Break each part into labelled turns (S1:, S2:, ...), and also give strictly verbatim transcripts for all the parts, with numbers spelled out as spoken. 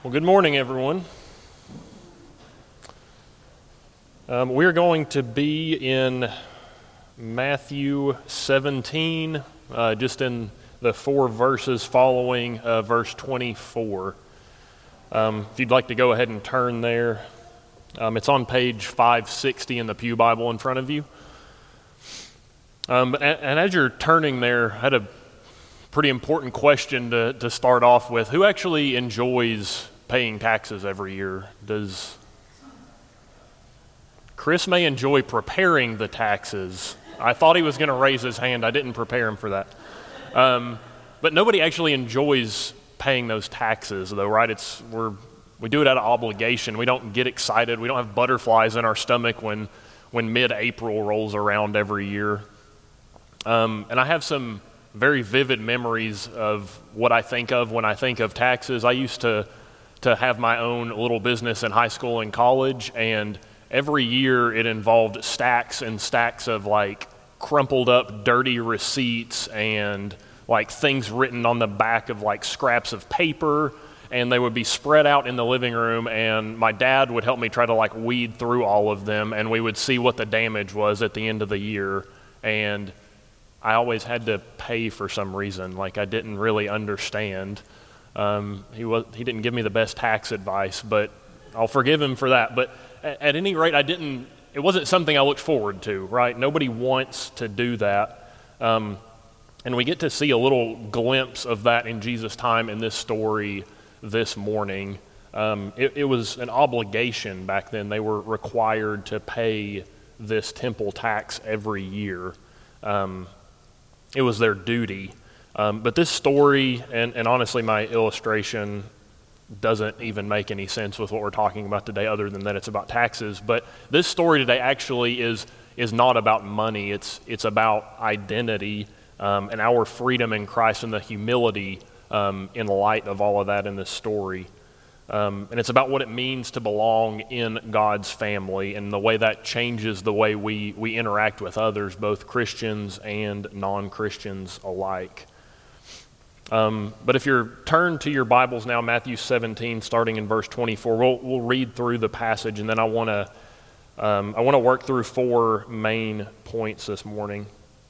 S1: Well, good morning, everyone. Um, we're going to be in Matthew seventeen, uh, just in the four verses following uh, verse twenty-four. Um, if you'd like to go ahead and turn there, um, it's on page five sixty in the Pew Bible in front of you. Um, and, and as you're turning there, I had a pretty important question to, to start off with. Who actually enjoys paying taxes every year? Does Chris may enjoy preparing the taxes. I thought he was going to raise his hand. I didn't prepare him for that. Um, but nobody actually enjoys paying those taxes, though, right? It's we're we do it out of obligation. We don't get excited. We don't have butterflies in our stomach when when mid-April rolls around every year. Um, and I have some very vivid memories of what I think of when I think of taxes. I used to to have my own little business in high school and college, and every year it involved stacks and stacks of like crumpled up dirty receipts and like things written on the back of like scraps of paper, and they would be spread out in the living room, and my dad would help me try to like weed through all of them, and we would see what the damage was at the end of the year. And I always had to pay for some reason. Like I didn't really understand. Um, he was he didn't give me the best tax advice, but I'll forgive him for that. But at, at any rate, I didn't. It wasn't something I looked forward to. Right? Nobody wants to do that. Um, and we get to see a little glimpse of that in Jesus' time in this story this morning. Um, it, it was an obligation back then. They were required to pay this temple tax every year. Um, it was their duty. Um, but this story, and, and honestly my illustration doesn't even make any sense with what we're talking about today other than that it's about taxes. But this story today actually is is not about money. It's it's about identity um, and our freedom in Christ and the humility um, in light of all of that in this story. Um, and it's about what it means to belong in God's family and the way that changes the way we, we interact with others, both Christians and non-Christians alike. Um, but if you're turned to your Bibles now, Matthew seventeen, starting in verse twenty-four, we'll we'll read through the passage, and then I want to um, I want to work through four main points this morning.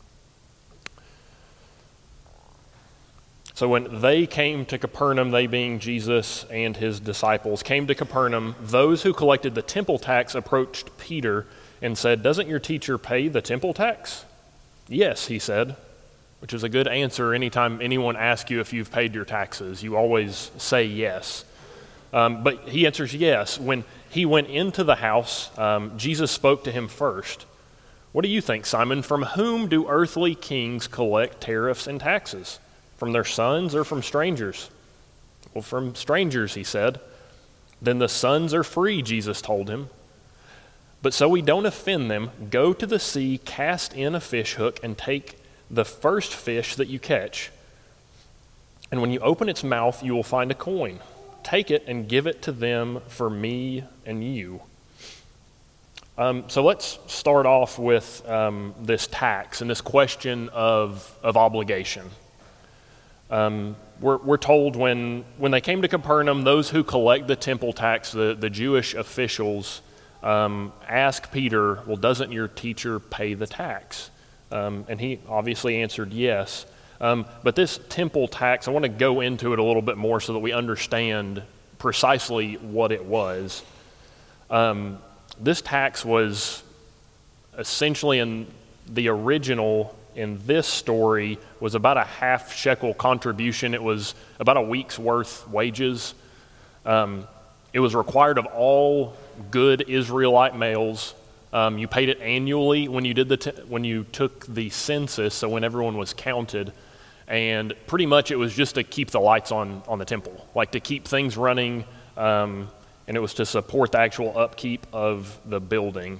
S1: So when they came to Capernaum, they being Jesus and his disciples, came to Capernaum, those who collected the temple tax approached Peter and said, "Doesn't your teacher pay the temple tax?" "Yes," he said. Which is a good answer anytime anyone asks you if you've paid your taxes. You always say yes. Um, but he answers yes. When he went into the house, um, Jesus spoke to him first. "What do you think, Simon? From whom do earthly kings collect tariffs and taxes? From their sons or from strangers?" "Well, from strangers," he said. "Then the sons are free," Jesus told him. "But so we don't offend them, go to the sea, cast in a fish hook, and take the first fish that you catch. And when you open its mouth, you will find a coin. Take it and give it to them for me and you." Um, so let's start off with um, this tax and this question of, of obligation. Um, we're, we're told when, when they came to Capernaum, those who collect the temple tax, the, the Jewish officials, um, ask Peter, "Well, doesn't your teacher pay the tax?" Um, and he obviously answered yes. Um, but this temple tax, I want to go into it a little bit more so that we understand precisely what it was. Um, this tax was essentially in the original, in this story, was about a half shekel contribution. It was about a week's worth wages. Um, it was required of all good Israelite males. Um, you paid it annually when you did the t- when you took the census, so when everyone was counted, and pretty much it was just to keep the lights on on the temple, like to keep things running, um, and it was to support the actual upkeep of the building.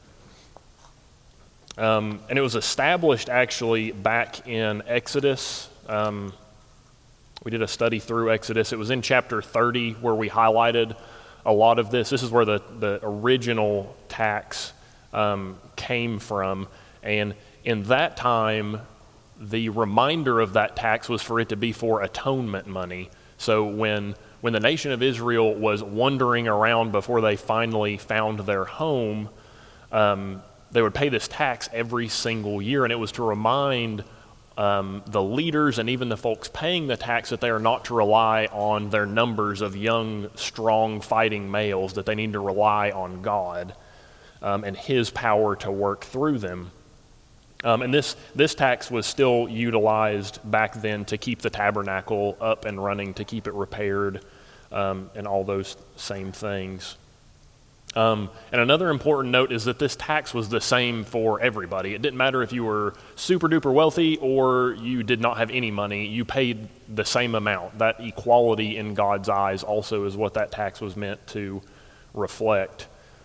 S1: Um, and it was established actually back in Exodus. Um, we did a study through Exodus. It was in chapter thirty where we highlighted a lot of this. This is where the, the original tax Um, came from, and in that time the reminder of that tax was for it to be for atonement money. So when when the nation of Israel was wandering around before they finally found their home, um, they would pay this tax every single year, and it was to remind um, the leaders and even the folks paying the tax that they are not to rely on their numbers of young, strong, fighting males, that they need to rely on God um, and His power to work through them. Um, and this, this tax was still utilized back then to keep the tabernacle up and running, to keep it repaired, um, and all those same things. Um, and another important note is that this tax was the same for everybody. It didn't matter if you were super duper wealthy or you did not have any money, you paid the same amount. That equality in God's eyes also is what that tax was meant to reflect.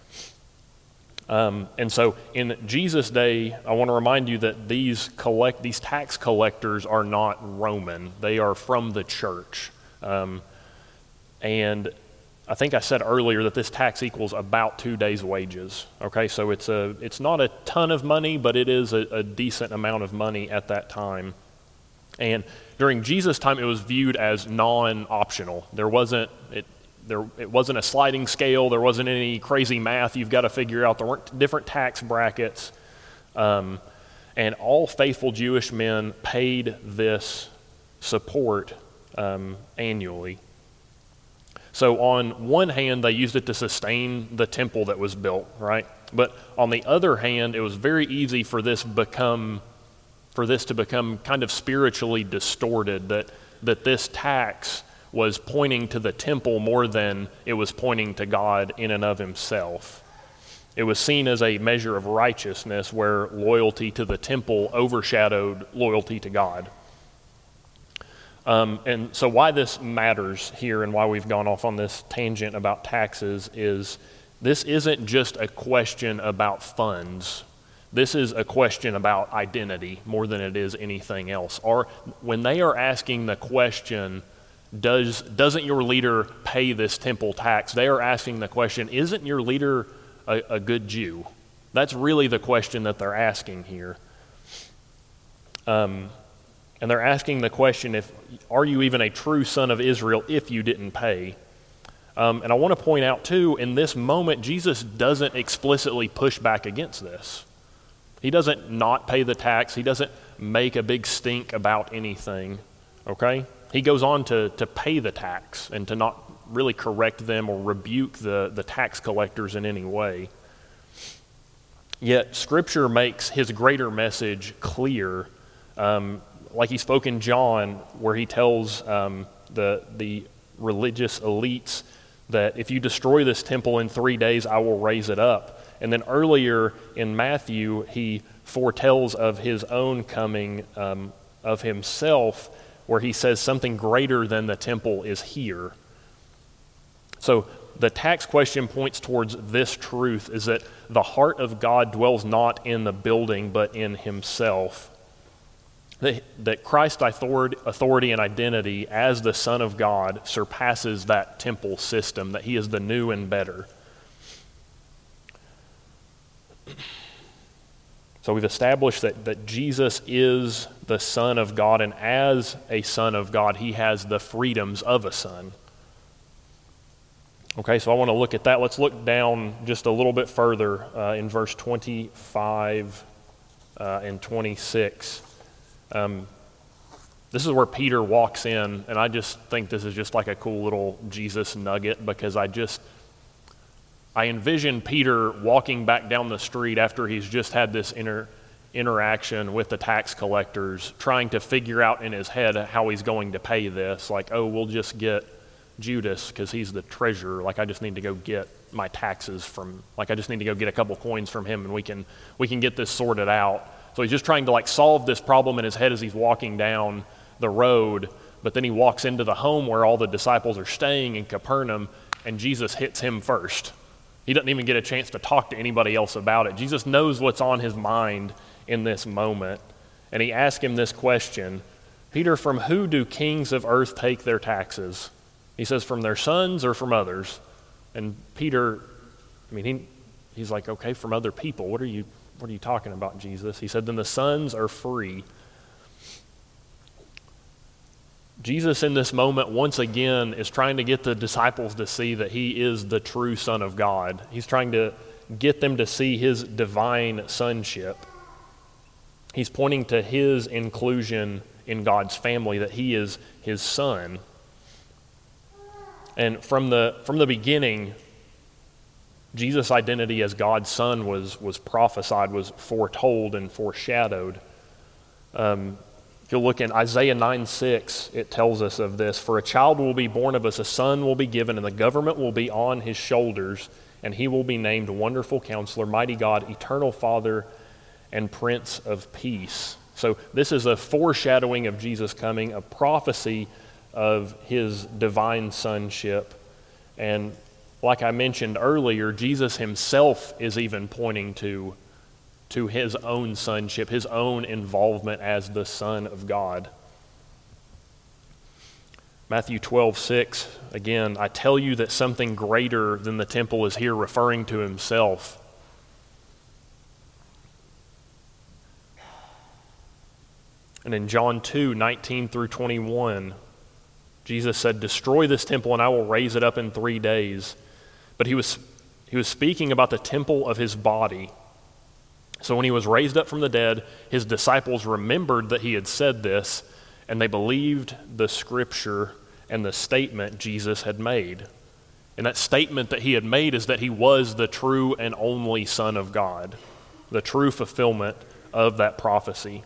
S1: Um, and so in Jesus' day, I want to remind you that these collect these tax collectors are not Roman. They are from the church. Um, and I think I said earlier that this tax equals about two days' wages. Okay, so it's a it's not a ton of money, but it is a, a decent amount of money at that time. And during Jesus' time, it was viewed as non-optional. There wasn't it. There, it wasn't a sliding scale. There wasn't any crazy math you've got to figure out. There weren't different tax brackets. Um, and all faithful Jewish men paid this support um, annually. So on one hand, they used it to sustain the temple that was built, right? But on the other hand, it was very easy for this become, for this to become kind of spiritually distorted, that that this tax was pointing to the temple more than it was pointing to God in and of Himself. It was seen as a measure of righteousness where loyalty to the temple overshadowed loyalty to God. Um, and so why this matters here and why we've gone off on this tangent about taxes is this isn't just a question about funds. This is a question about identity more than it is anything else. Or when they are asking the question, Does, doesn't your leader pay this temple tax? They are asking the question, isn't your leader a, a good Jew? That's really the question that they're asking here. Um, and they're asking the question, if are you even a true son of Israel if you didn't pay? Um, and I want to point out too, in this moment, Jesus doesn't explicitly push back against this. He doesn't not pay the tax. He doesn't make a big stink about anything, okay? He goes on to, to pay the tax and to not really correct them or rebuke the, the tax collectors in any way. Yet Scripture makes His greater message clear, um, like He spoke in John, where He tells um, the, the religious elites that if you destroy this temple in three days, I will raise it up. And then earlier in Matthew, He foretells of His own coming, um, of Himself, where He says something greater than the temple is here. So the tax question points towards this truth, is that the heart of God dwells not in the building, but in Himself. That, that Christ's authority and identity as the Son of God surpasses that temple system, that He is the new and better. So we've established that, that Jesus is the Son of God, and as a Son of God, He has the freedoms of a son. Okay, so I want to look at that. Let's look down just a little bit further uh, in verse twenty-five uh, and twenty-six. Um, this is where Peter walks in, and I just think this is just like a cool little Jesus nugget, because I just... I envision Peter walking back down the street after he's just had this inter, interaction with the tax collectors, trying to figure out in his head how he's going to pay this. Like, oh, we'll just get Judas because he's the treasurer. Like, I just need to go get my taxes from, like, I just need to go get a couple coins from him and we can we can get this sorted out. So he's just trying to, like, solve this problem in his head as he's walking down the road. But then he walks into the home where all the disciples are staying in Capernaum, and Jesus hits him first. He doesn't even get a chance to talk to anybody else about it. Jesus knows what's on his mind in this moment. And he asks him this question, Peter, from who do kings of earth take their taxes? He says, from their sons or from others? And Peter, I mean, he, he's like, okay, from other people. What are you, what are you talking about, Jesus? He said, then the sons are free. Jesus in this moment once again is trying to get the disciples to see that he is the true Son of God. He's trying to get them to see his divine sonship. He's pointing to his inclusion in God's family, that he is his son. And from the from the beginning, Jesus' identity as God's son was was prophesied, was foretold and foreshadowed. Um, if you look in Isaiah nine six, it tells us of this: "For a child will be born of us, a son will be given, and the government will be on his shoulders, and he will be named Wonderful Counselor, Mighty God, Eternal Father, and Prince of Peace." So this is a foreshadowing of Jesus coming, a prophecy of his divine sonship. And like I mentioned earlier, Jesus himself is even pointing to, to his own sonship, his own involvement as the Son of God. Matthew twelve six, again, "I tell you that something greater than the temple is here," referring to himself. And in John two nineteen through twenty-one, Jesus said, "Destroy this temple and I will raise it up in three days." But he was, he was speaking about the temple of his body. So when he was raised up from the dead, his disciples remembered that he had said this, and they believed the scripture and the statement Jesus had made. And that statement that he had made is that he was the true and only Son of God, the true fulfillment of that prophecy.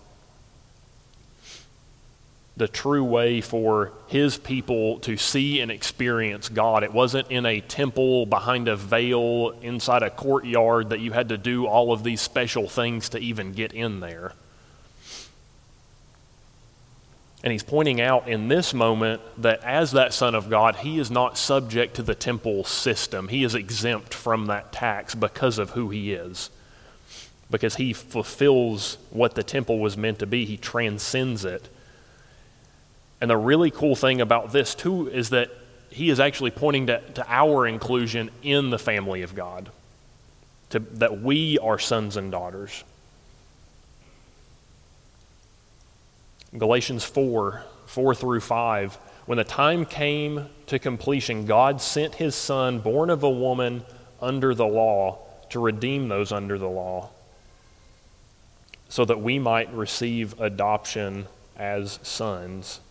S1: The true way for his people to see and experience God. It wasn't in a temple behind a veil inside a courtyard that you had to do all of these special things to even get in there. And he's pointing out in this moment that as that Son of God, he is not subject to the temple system. He is exempt from that tax because of who he is. Because he fulfills what the temple was meant to be. He transcends it. And the really cool thing about this too is that he is actually pointing to, to our inclusion in the family of God, to, that we are sons and daughters. Galatians four, four through five, "When the time came to completion, God sent his Son, born of a woman under the law, to redeem those under the law, so that we might receive adoption as sons."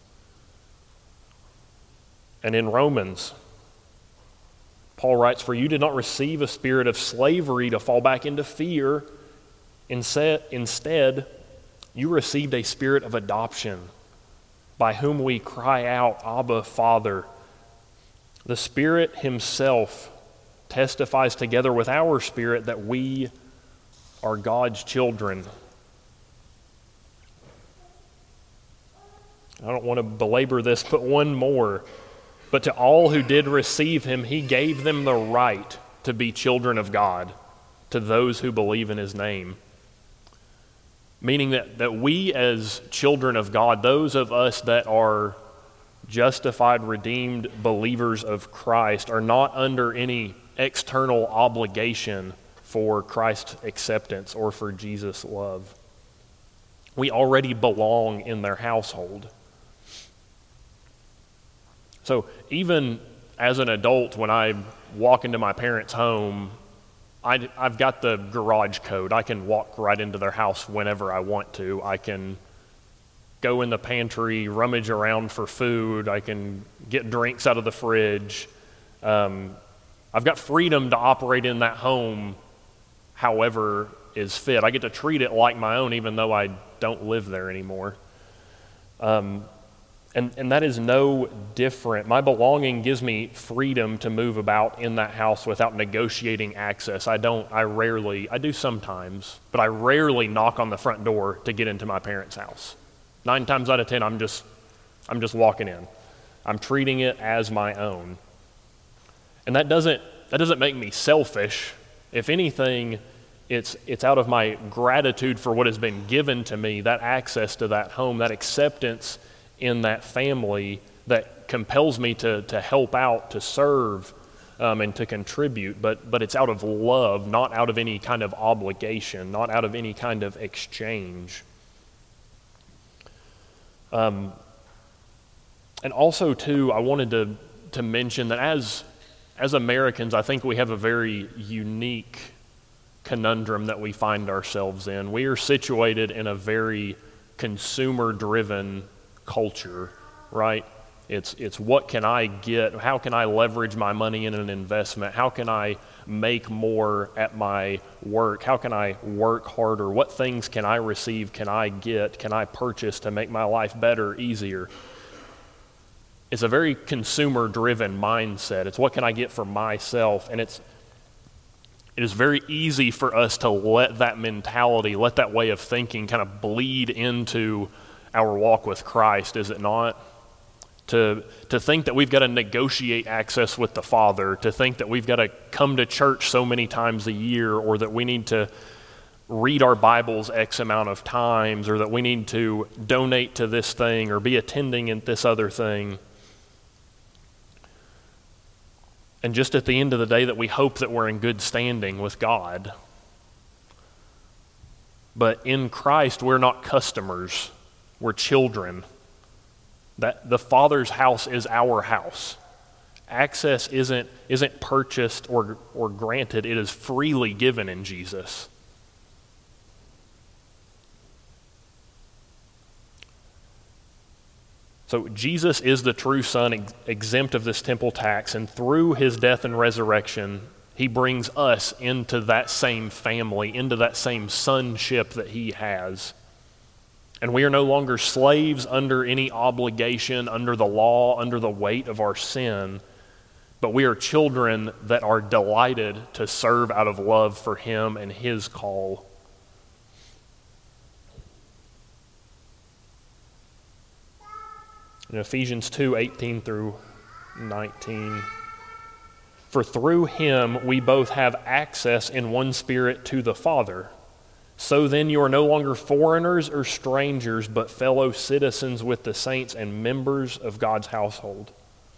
S1: And in Romans, Paul writes, "For you did not receive a spirit of slavery to fall back into fear. Instead, you received a spirit of adoption, by whom we cry out, 'Abba, Father.' The Spirit himself testifies together with our spirit that we are God's children." I don't want to belabor this, but one more. "But to all who did receive him, he gave them the right to be children of God, to those who believe in his name." Meaning that, that we as children of God, those of us that are justified, redeemed believers of Christ, are not under any external obligation for Christ's acceptance or for Jesus' love. We already belong in their household. So even as an adult, when I walk into my parents' home, I, I've got the garage code. I can walk right into their house whenever I want to. I can go in the pantry, rummage around for food. I can get drinks out of the fridge. Um, I've got freedom to operate in that home however is fit. I get to treat it like my own even though I don't live there anymore. Um, And, and that is no different. My belonging gives me freedom to move about in that house without negotiating access. I don't, I rarely, I do sometimes, but I rarely knock on the front door to get into my parents' house. Nine times out of ten, I'm just, I'm just walking in. I'm treating it as my own. And that doesn't, that doesn't make me selfish. If anything, it's, it's out of my gratitude for what has been given to me, that access to that home, that acceptance in that family that compels me to, to help out, to serve, um, and to contribute. But, but it's out of love, not out of any kind of obligation, not out of any kind of exchange. Um, And also, too, I wanted to, to mention that as, as Americans, I think we have a very unique conundrum that we find ourselves in. We are situated in a very consumer-driven culture, right? It's it's what can I get? How can I leverage my money in an investment? How can I make more at my work? How can I work harder? What things can I receive? Can I get? Can I purchase to make my life better, easier? It's a very consumer-driven mindset. It's what can I get for myself? And it's it is very easy for us to let that mentality, let that way of thinking kind of bleed into our walk with Christ, is it not? To, to think that we've got to negotiate access with the Father, to think that we've got to come to church so many times a year, or that we need to read our Bibles X amount of times, or that we need to donate to this thing or be attending at this other thing. And just at the end of the day, that we hope that we're in good standing with God. But in Christ, we're not customers, we're children. That the Father's house is our house. Access isn't isn't purchased or or granted, it is freely given in Jesus. So Jesus is the true Son, ex- exempt of this temple tax, and through his death and resurrection, he brings us into that same family, into that same sonship that he has. And we are no longer slaves under any obligation, under the law, under the weight of our sin, but we are children that are delighted to serve out of love for him and his call. In Ephesians two, eighteen through nineteen, for through him we both have access in one Spirit to the Father. So then you are no longer foreigners or strangers, but fellow citizens with the saints and members of God's household.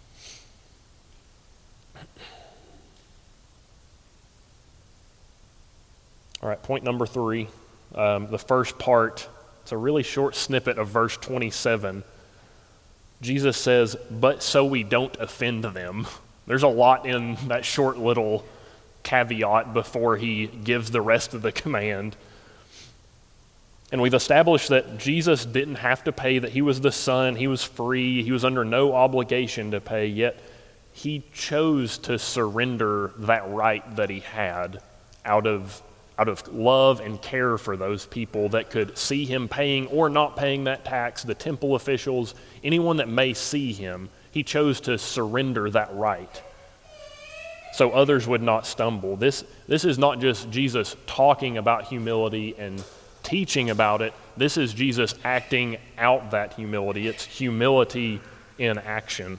S1: All right, point number three. Um, the first part, it's a really short snippet of verse twenty-seven. Jesus says, but so we don't offend them. There's a lot in that short little caveat before he gives the rest of the command. And we've established that Jesus didn't have to pay, that he was the Son, he was free, he was under no obligation to pay, yet he chose to surrender that right that he had out of, out of love and care for those people that could see him paying or not paying that tax, the temple officials, anyone that may see him. He chose to surrender that right so others would not stumble. This, this is not just Jesus talking about humility and teaching about it. This is Jesus acting out that humility. It's humility in action.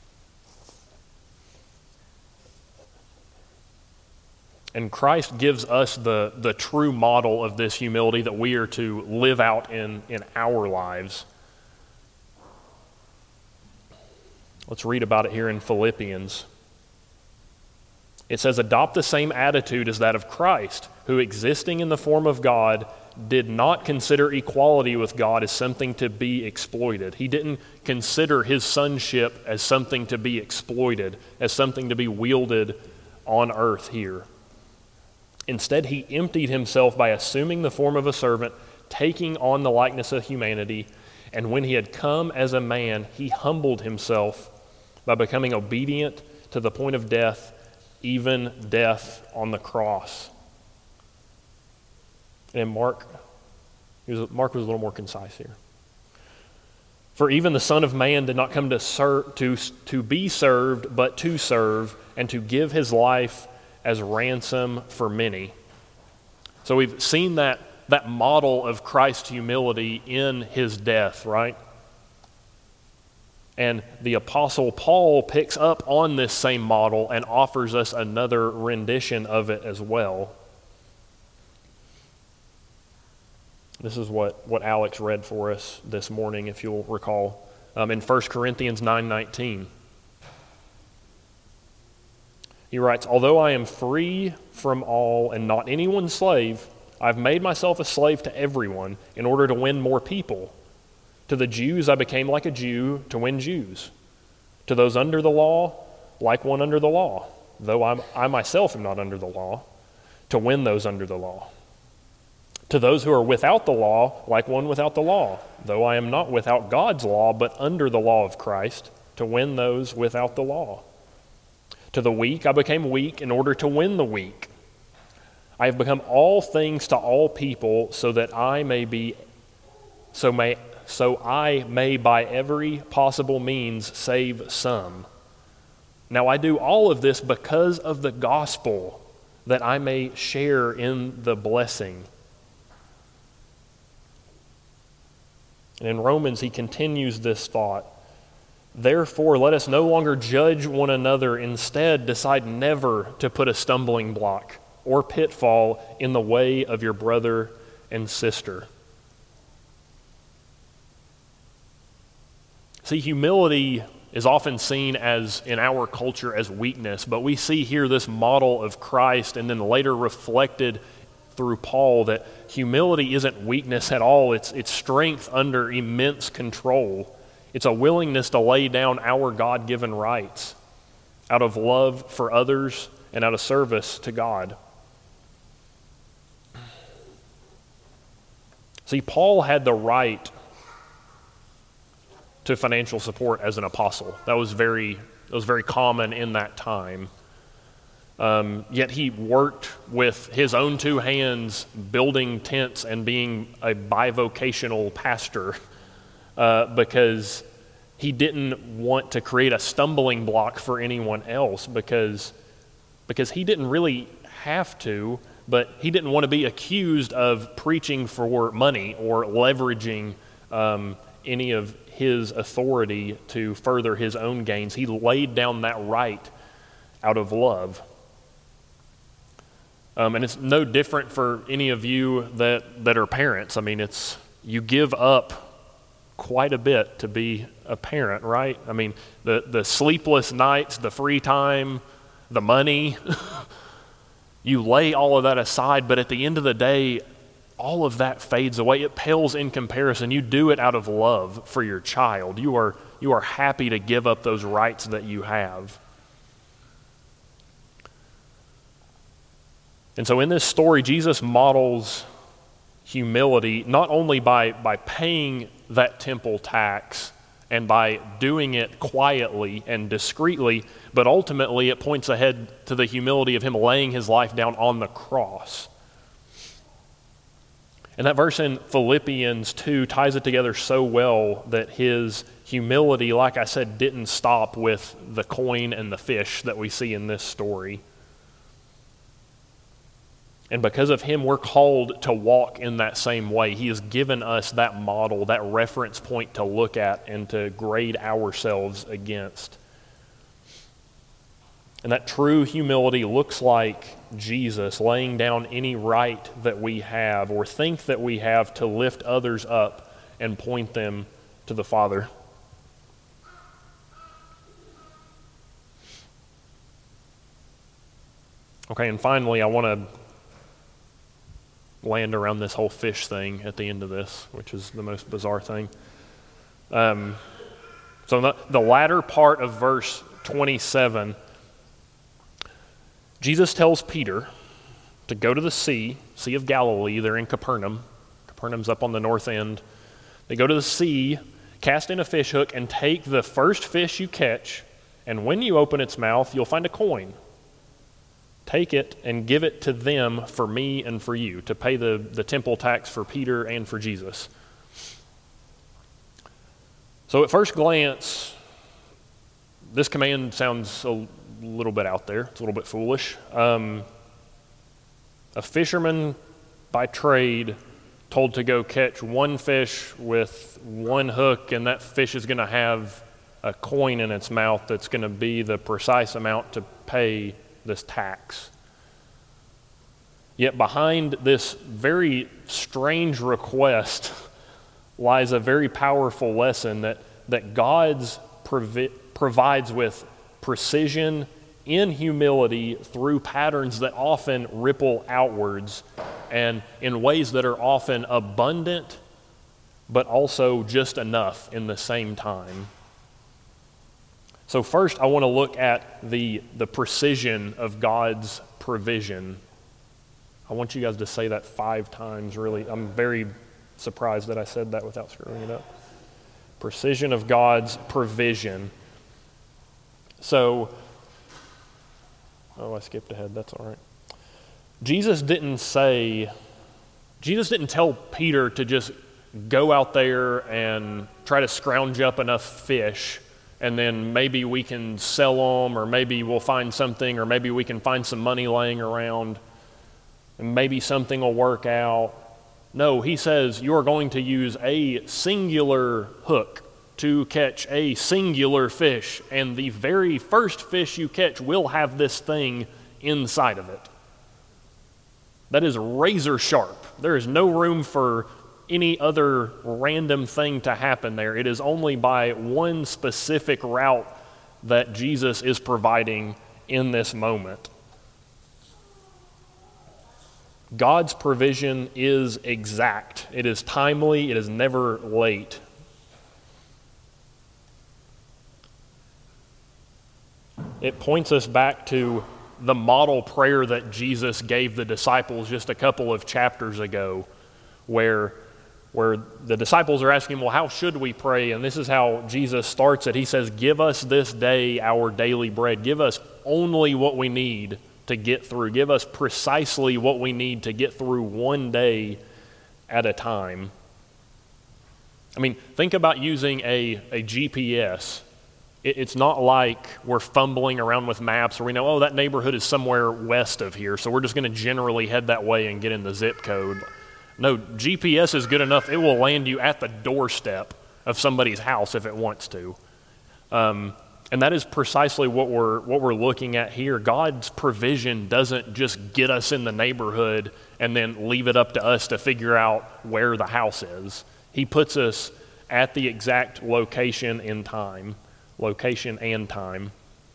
S1: And Christ gives us the, the true model of this humility that we are to live out in, in our lives. Let's read about it here in Philippians. It says, adopt the same attitude as that of Christ, who existing in the form of God, did not consider equality with God as something to be exploited. He didn't consider his sonship as something to be exploited, as something to be wielded on earth here. Instead, he emptied himself by assuming the form of a servant, taking on the likeness of humanity, and when he had come as a man, he humbled himself by becoming obedient to the point of death, even death on the cross. And Mark, he was, Mark was a little more concise here. For even the Son of Man did not come to serve, to, to be served, but to serve, and to give his life as ransom for many. So we've seen that, that model of Christ's humility in his death, right? And the Apostle Paul picks up on this same model and offers us another rendition of it as well. This is what, what Alex read for us this morning, if you'll recall, um, in First Corinthians nine nineteen. He writes, although I am free from all and not anyone's slave, I've made myself a slave to everyone in order to win more people. To the Jews I became like a Jew to win Jews. To those under the law, like one under the law, though I'm, I myself am not under the law, to win those under the law. To those who are without the law, like one without the law, though I am not without God's law, but under the law of Christ, to win those without the law. To the weak I became weak in order to win the weak. I have become all things to all people, so that I may be, so may so I may by every possible means save some. Now I do all of this because of the gospel, that I may share in the blessing. And in Romans, he continues this thought. Therefore, let us no longer judge one another. Instead, decide never to put a stumbling block or pitfall in the way of your brother and sister. See, humility is often seen as, in our culture, as weakness, but we see here this model of Christ and then later reflected through Paul that humility isn't weakness at all. It's, it's strength under immense control. It's a willingness to lay down our God-given rights out of love for others and out of service to God. See, Paul had the right to financial support as an apostle. That was very, that was very common in that time. Um, yet he worked with his own two hands, building tents and being a bivocational pastor uh, because he didn't want to create a stumbling block for anyone else because, because he didn't really have to, but he didn't want to be accused of preaching for money or leveraging um, any of his authority to further his own gains. He laid down that right out of love. Um, and it's no different for any of you that, that are parents. I mean, it's you give up quite a bit to be a parent, right? I mean, the, the sleepless nights, the free time, the money, you lay all of that aside, but at the end of the day, all of that fades away. It pales in comparison. You do it out of love for your child. You are, you are happy to give up those rights that you have. And so in this story, Jesus models humility not only by, by paying that temple tax and by doing it quietly and discreetly, but ultimately it points ahead to the humility of him laying his life down on the cross. And that verse in Philippians two ties it together so well that his humility, like I said, didn't stop with the coin and the fish that we see in this story. And because of him, we're called to walk in that same way. He has given us that model, that reference point to look at and to grade ourselves against. And that true humility looks like Jesus laying down any right that we have or think that we have to lift others up and point them to the Father. Okay, and finally, I want to land around this whole fish thing at the end of this, which is the most bizarre thing. Um, so the, the latter part of verse twenty-seven, Jesus tells Peter to go to the sea, Sea of Galilee. They're in Capernaum. Capernaum's up on the north end. They go to the sea, cast in a fish hook, and take the first fish you catch, and when you open its mouth, you'll find a coin. Take it and give it to them for me and for you, to pay the, the temple tax for Peter and for Jesus. So at first glance, this command sounds a little bit out there. It's a little bit foolish. Um, a fisherman by trade told to go catch one fish with one hook, and that fish is going to have a coin in its mouth that's going to be the precise amount to pay this tax. Yet behind this very strange request lies a very powerful lesson that, that God's provi- provides with precision in humility through patterns that often ripple outwards and in ways that are often abundant but also just enough in the same time. So first, I want to look at the, the precision of God's provision. I want you guys to say that five times, really. I'm very surprised that I said that without screwing it up. Precision of God's provision. So, oh, I skipped ahead. That's all right. Jesus didn't say, Jesus didn't tell Peter to just go out there and try to scrounge up enough fish, and then maybe we can sell them, or maybe we'll find something, or maybe we can find some money laying around, and maybe something will work out. No, he says you are going to use a singular hook to catch a singular fish, and the very first fish you catch will have this thing inside of it. That is razor sharp. There is no room for any other random thing to happen there. It is only by one specific route that Jesus is providing in this moment. God's provision is exact. It is timely. It is never late. It points us back to the model prayer that Jesus gave the disciples just a couple of chapters ago, where, where the disciples are asking, well, how should we pray? And this is how Jesus starts it. He says, give us this day our daily bread. Give us only what we need to get through. Give us precisely what we need to get through one day at a time. I mean, think about using a, a G P S. It's not like we're fumbling around with maps or we know, oh, that neighborhood is somewhere west of here, so we're just going to generally head that way and get in the zip code. No, G P S is good enough. It will land you at the doorstep of somebody's house if it wants to. Um, and that is precisely what we're what we're looking at here. God's provision doesn't just get us in the neighborhood and then leave it up to us to figure out where the house is. He puts us at the exact location in time. Location and time.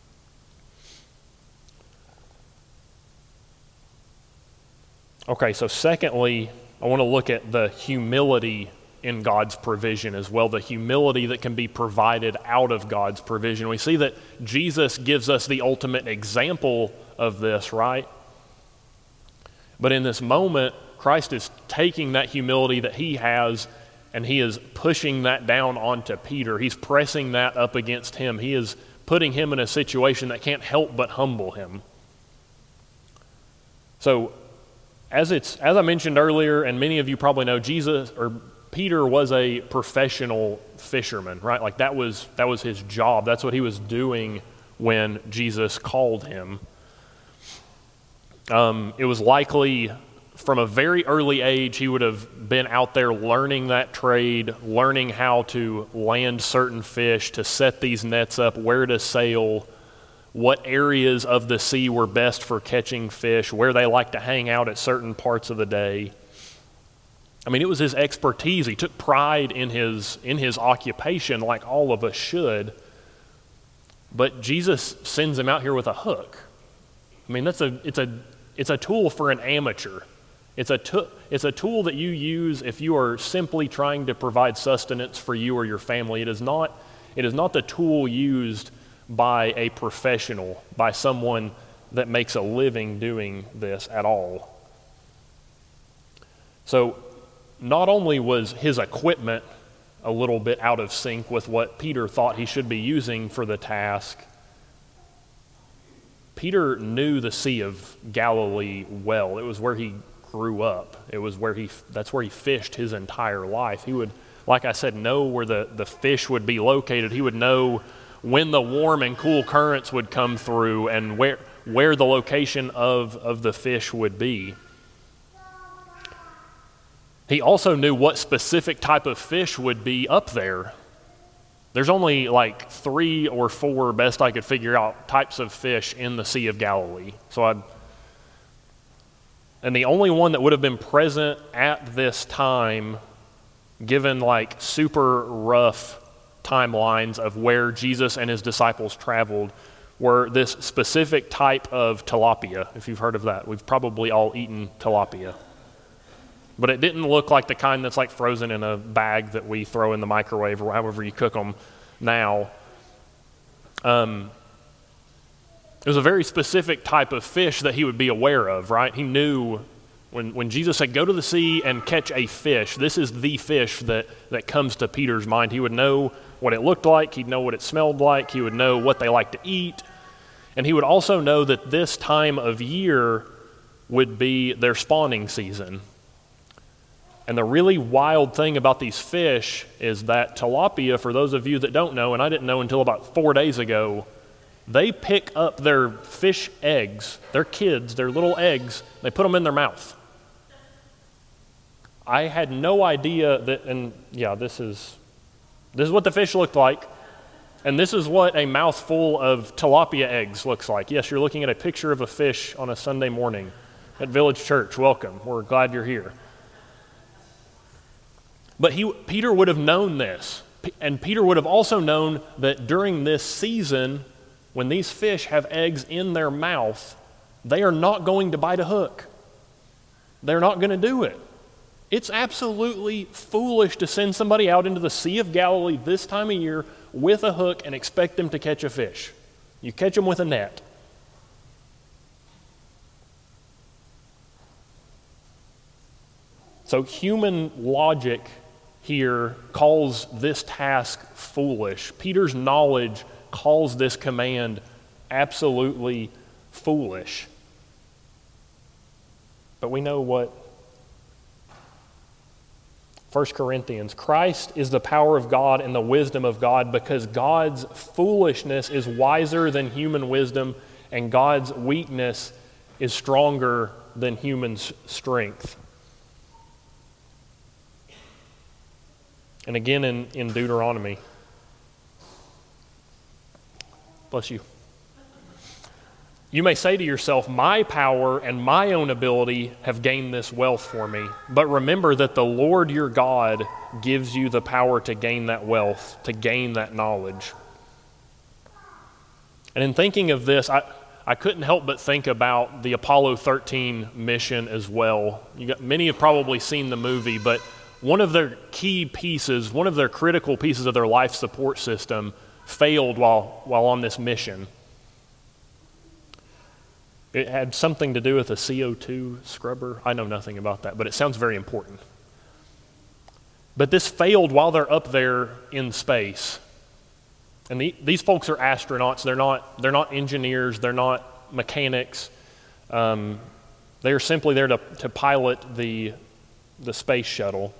S1: Okay, so secondly, I want to look at the humility in God's provision as well, the humility that can be provided out of God's provision. We see that Jesus gives us the ultimate example of this, right? But in this moment, Christ is taking that humility that he has and he is pushing that down onto Peter. He's pressing that up against him. He is putting him in a situation that can't help but humble him. So, as it's as I mentioned earlier, and many of you probably know, Jesus or Peter was a professional fisherman, right? Like that was that was his job. That's what he was doing when Jesus called him. Um, it was likely from a very early age, he would have been out there learning that trade, learning how to land certain fish, to set these nets up, where to sail, what areas of the sea were best for catching fish, where they like to hang out at certain parts of the day. I mean, it was his expertise. He took pride in his in his occupation like all of us should. But Jesus sends him out here with a hook. I mean, that's a it's a it's a tool for an amateur. It's a, t- it's a tool that you use if you are simply trying to provide sustenance for you or your family. It is not, it is not the tool used by a professional, by someone that makes a living doing this at all. So not only was his equipment a little bit out of sync with what Peter thought he should be using for the task, Peter knew the Sea of Galilee well. It was where he grew up. It was where he, that's where he fished his entire life. He would, like I said, know where the, the fish would be located. He would know when the warm and cool currents would come through and where where the location of, of the fish would be. He also knew what specific type of fish would be up there. There's only like three or four, best I could figure out, types of fish in the Sea of Galilee. So I And the only one that would have been present at this time, given like super rough timelines of where Jesus and his disciples traveled, were this specific type of tilapia, if you've heard of that. We've probably all eaten tilapia. but it didn't look like the kind that's like frozen in a bag that we throw in the microwave or however you cook them now. Um, it was a very specific type of fish that he would be aware of, right? He knew when, when Jesus said, go to the sea and catch a fish, this is the fish that, that comes to Peter's mind. He would know what it looked like. He'd know what it smelled like. He would know what they like to eat. And he would also know that this time of year would be their spawning season. And the really wild thing about these fish is that tilapia, for those of you that don't know, and I didn't know until about four days ago, they pick up their fish eggs, their kids, their little eggs, they put them in their mouth. I had no idea that, and yeah, this is this is what the fish looked like, and this is what a mouthful of tilapia eggs looks like. Yes, you're looking at a picture of a fish on a Sunday morning at Village Church. Welcome. We're glad you're here. But he, Peter would have known this, and Peter would have also known that during this season, when these fish have eggs in their mouth, they are not going to bite a hook. They're not going to do it. It's absolutely foolish to send somebody out into the Sea of Galilee this time of year with a hook and expect them to catch a fish. You catch them with a net. So human logic here calls this task foolish. Peter's knowledge calls this command absolutely foolish. But we know what First Corinthians, Christ is the power of God and the wisdom of God, because God's foolishness is wiser than human wisdom, and God's weakness is stronger than human strength. And again in, in Deuteronomy, bless you. You may say to yourself, my power and my own ability have gained this wealth for me. But remember that the Lord your God gives you the power to gain that wealth, to gain that knowledge. And in thinking of this, I, I couldn't help but think about the Apollo thirteen mission as well. You got, many have probably seen the movie, but one of their key pieces, one of their critical pieces of their life support system failed while, while on this mission. It had something to do with a C O two scrubber. I know nothing about that, but it sounds very important. But this failed while they're up there in space. And the, these folks are astronauts. They're not, they're not engineers. They're not mechanics. Um, they're simply there to, to pilot the, the space shuttle.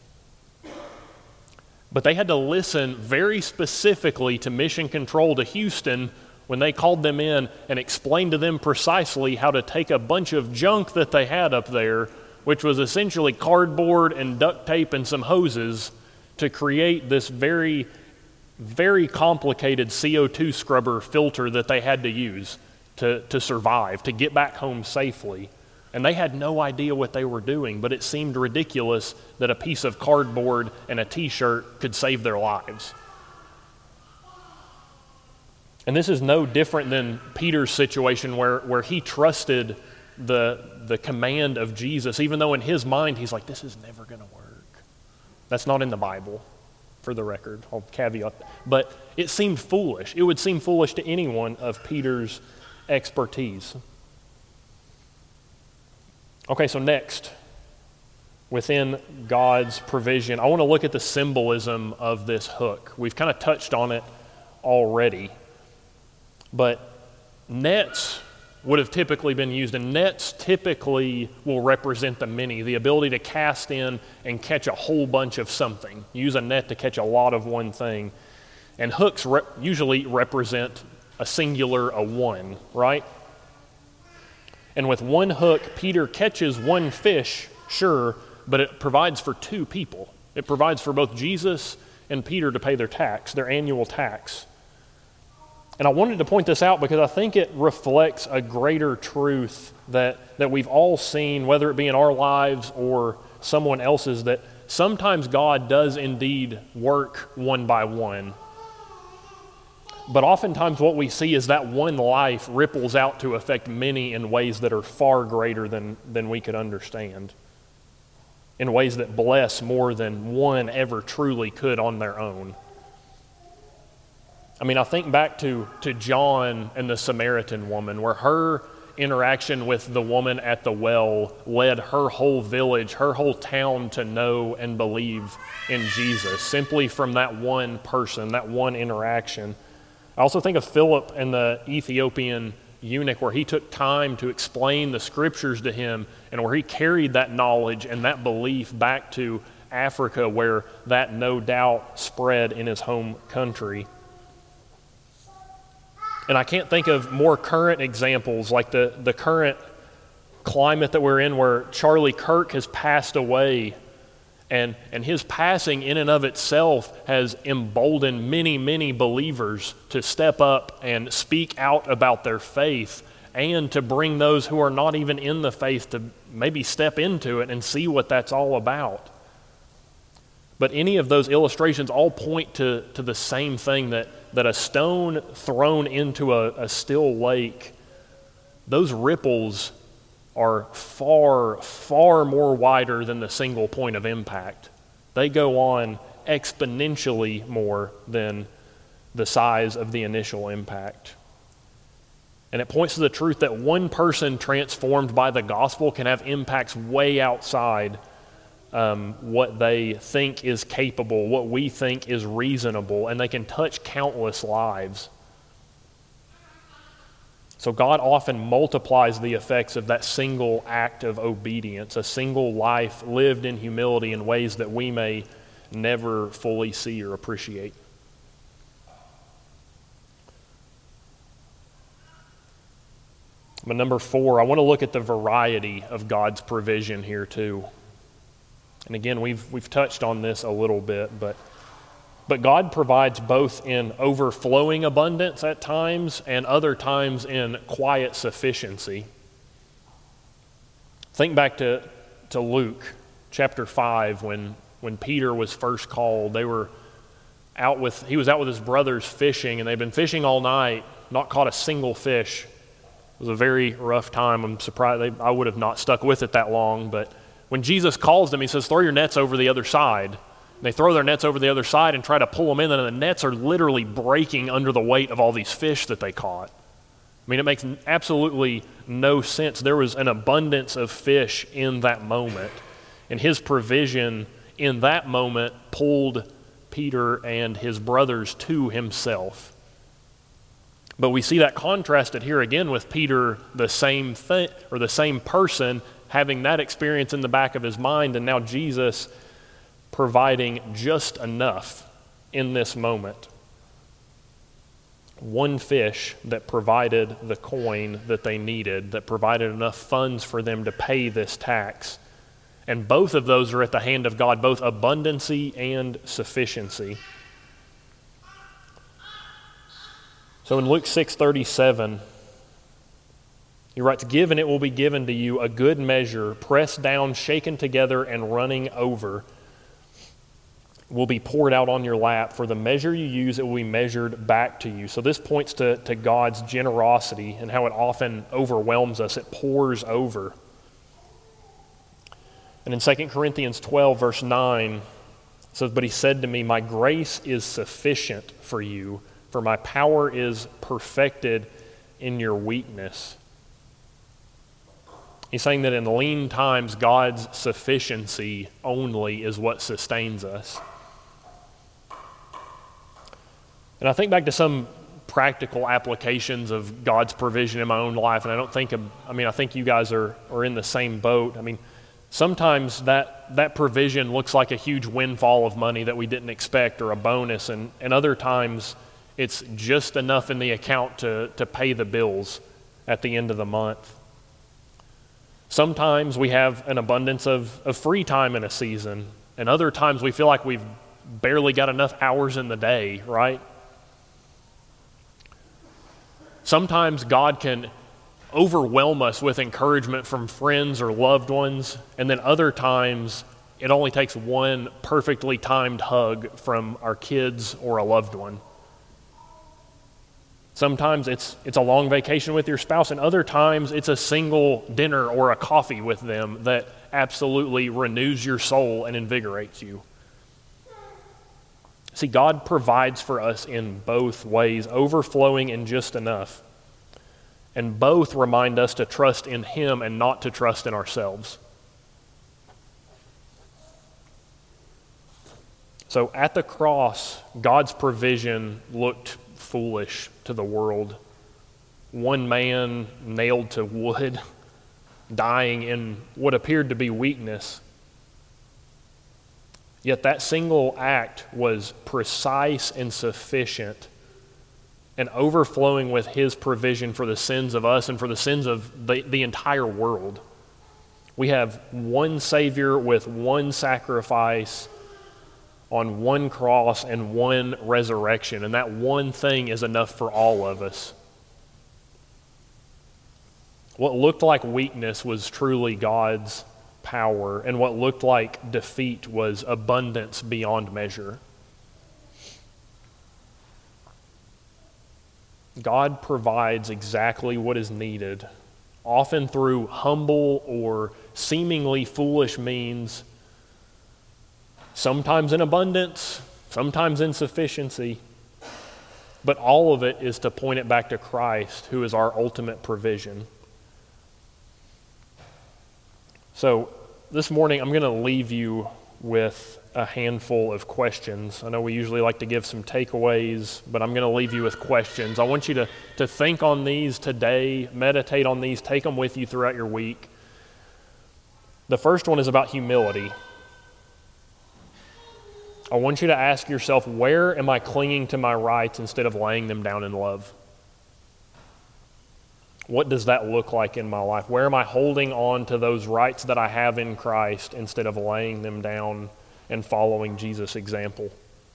S1: But they had to listen very specifically to Mission Control to Houston when they called them in and explained to them precisely how to take a bunch of junk that they had up there, which was essentially cardboard and duct tape and some hoses, to create this very, very complicated C O two scrubber filter that they had to use to, to survive, to get back home safely. And they had no idea what they were doing, but it seemed ridiculous that a piece of cardboard and a t-shirt could save their lives. And this is no different than Peter's situation where, where he trusted the, the command of Jesus, even though in his mind he's like, this is never going to work. That's not in the Bible, for the record. I'll caveat that. But it seemed foolish. It would seem foolish to anyone of Peter's expertise. Okay, so next, within God's provision, I want to look at the symbolism of this hook. We've kind of touched on it already. But nets would have typically been used, and nets typically will represent the many, the ability to cast in and catch a whole bunch of something. Use a net to catch a lot of one thing. And hooks re- usually represent a singular, a one, right? And with one hook, Peter catches one fish, sure, but it provides for two people. It provides for both Jesus and Peter to pay their tax, their annual tax. And I wanted to point this out because I think it reflects a greater truth that, that we've all seen, whether it be in our lives or someone else's, that sometimes God does indeed work one by one. But oftentimes what we see is that one life ripples out to affect many in ways that are far greater than, than we could understand. in ways that bless more than one ever truly could on their own. I mean, I think back to, to John and the Samaritan woman, where her interaction with the woman at the well led her whole village, her whole town to know and believe in Jesus, simply from that one person, that one interaction. I also think of Philip and the Ethiopian eunuch, where he took time to explain the scriptures to him, and where he carried that knowledge and that belief back to Africa, where that no doubt spread in his home country. And I can't think of more current examples, like the, the current climate that we're in, where Charlie Kirk has passed away, and, and his passing in and of itself has emboldened many, many believers to step up and speak out about their faith, and to bring those who are not even in the faith to maybe step into it and see what that's all about. But any of those illustrations all point to, to the same thing, that, that a stone thrown into a, a still lake, those ripples are far, far more wider than the single point of impact. They go on exponentially more than the size of the initial impact. And it points to the truth that one person transformed by the gospel can have impacts way outside Um, what they think is capable, what we think is reasonable, and they can touch countless lives. So God often multiplies the effects of that single act of obedience, a single life lived in humility in ways that we may never fully see or appreciate. But number four, I want to look at the variety of God's provision here too. And again, we've we've touched on this a little bit, but but God provides both in overflowing abundance at times and other times in quiet sufficiency. Think back to, to Luke chapter five, when when Peter was first called. They were out with he was out with his brothers fishing, and they'd been fishing all night, not caught a single fish. It was a very rough time. I'm surprised they, I would have not stuck with it that long, but when Jesus calls them, he says, throw your nets over the other side. And they throw their nets over the other side and try to pull them in, and the nets are literally breaking under the weight of all these fish that they caught. I mean, it makes absolutely no sense. There was an abundance of fish in that moment, and his provision in that moment pulled Peter and his brothers to himself. But we see that contrasted here again with Peter, the same thing, or the same person, having that experience in the back of his mind, and now Jesus providing just enough in this moment. One fish that provided the coin that they needed, that provided enough funds for them to pay this tax. And both of those are at the hand of God, both abundancy and sufficiency. So in Luke six thirty-seven, he writes, give and it will be given to you, a good measure, pressed down, shaken together, and running over, will be poured out on your lap. For the measure you use, it will be measured back to you. So this points to, to God's generosity and how it often overwhelms us. It pours over. And in Second Corinthians twelve, verse nine, it says, but he said to me, my grace is sufficient for you, for my power is perfected in your weakness. He's saying that in lean times, God's sufficiency only is what sustains us. And I think back to some practical applications of God's provision in my own life, and I don't think, of, I mean, I think you guys are, are in the same boat. I mean, sometimes that, that provision looks like a huge windfall of money that we didn't expect, or a bonus, and, and other times it's just enough in the account to, to pay the bills at the end of the month. Sometimes we have an abundance of, of free time in a season, and other times we feel like we've barely got enough hours in the day, right? Sometimes God can overwhelm us with encouragement from friends or loved ones, and then other times it only takes one perfectly timed hug from our kids or a loved one. Sometimes it's it's a long vacation with your spouse, and other times it's a single dinner or a coffee with them that absolutely renews your soul and invigorates you. See, God provides for us in both ways, overflowing and just enough. And both remind us to trust in Him and not to trust in ourselves. So at the cross, God's provision looked foolish to the world. One man nailed to wood, dying in what appeared to be weakness. Yet that single act was precise and sufficient and overflowing with His provision for the sins of us and for the sins of the, the entire world. We have one Savior with one sacrifice on one cross and one resurrection, and that one thing is enough for all of us. What looked like weakness was truly God's power, and what looked like defeat was abundance beyond measure. God provides exactly what is needed, often through humble or seemingly foolish means, sometimes in abundance, sometimes in sufficiency, but all of it is to point it back to Christ, who is our ultimate provision. So this morning I'm going to leave you with a handful of questions. I know we usually like to give some takeaways, but I'm going to leave you with questions. I want you to, to think on these today, meditate on these, take them with you throughout your week. The first one is about humility. I want you to ask yourself, where am I clinging to my rights instead of laying them down in love? What does that look like in my life? Where am I holding on to those rights that I have in Christ instead of laying them down and following Jesus' example?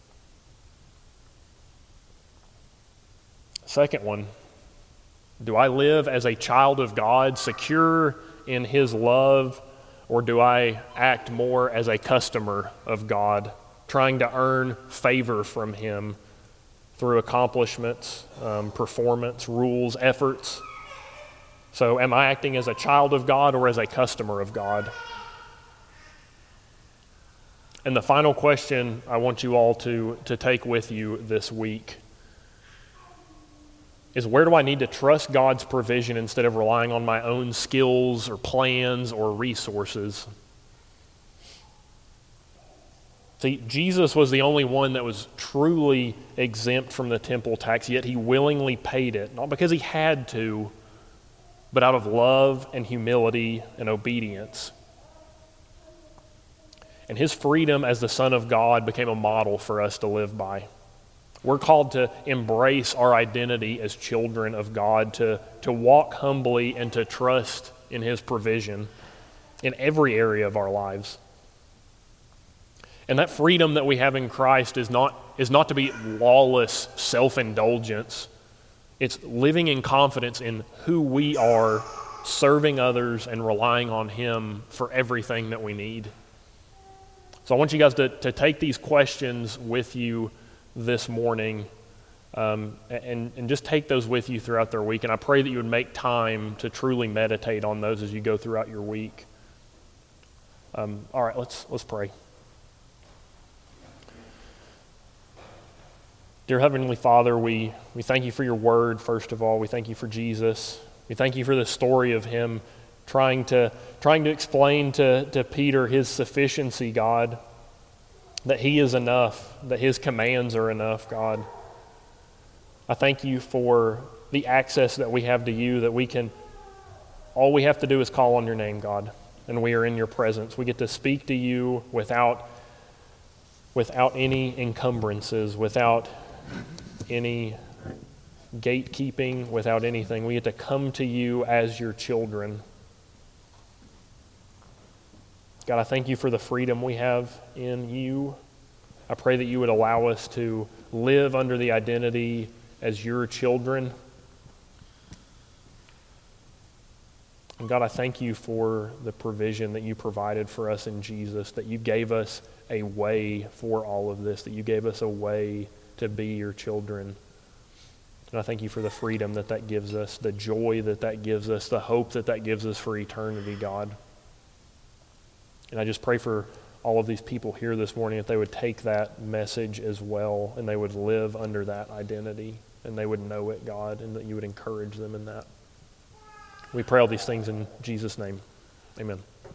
S1: Second one, do I live as a child of God, secure in His love, or do I act more as a customer of God, trying to earn favor from Him through accomplishments, um, performance, rules, efforts? So am I acting as a child of God or as a customer of God? And the final question I want you all to, to take with you this week is, where do I need to trust God's provision instead of relying on my own skills or plans or resources? See, Jesus was the only one that was truly exempt from the temple tax, yet He willingly paid it, not because He had to, but out of love and humility and obedience. And His freedom as the Son of God became a model for us to live by. We're called to embrace our identity as children of God, to, to walk humbly and to trust in His provision in every area of our lives. And that freedom that we have in Christ is not, is not to be lawless self-indulgence. It's living in confidence in who we are, serving others and relying on Him for everything that we need. So I want you guys to, to take these questions with you this morning um, and, and just take those with you throughout their week. And I pray that you would make time to truly meditate on those as you go throughout your week. Um, all right, let's let's pray. Dear Heavenly Father, we, we thank You for Your word, first of all. We thank You for Jesus. We thank You for the story of Him trying to trying to explain to, to Peter His sufficiency, God, that He is enough, that His commands are enough, God. I thank You for the access that we have to You, that we can, all we have to do is call on Your name, God, and we are in Your presence. We get to speak to You without, without any encumbrances, without any gatekeeping, without anything. We get to come to You as Your children. God, I thank You for the freedom we have in You. I pray that You would allow us to live under the identity as Your children. And God, I thank You for the provision that You provided for us in Jesus, that You gave us a way for all of this, that You gave us a way to be Your children. And I thank you for the freedom that that gives us, the joy that that gives us, the hope that that gives us for eternity, God. And I just pray for all of these people here this morning that they would take that message as well and they would live under that identity and they would know it, God, and that you would encourage them in that. We pray all these things in Jesus' name. Amen.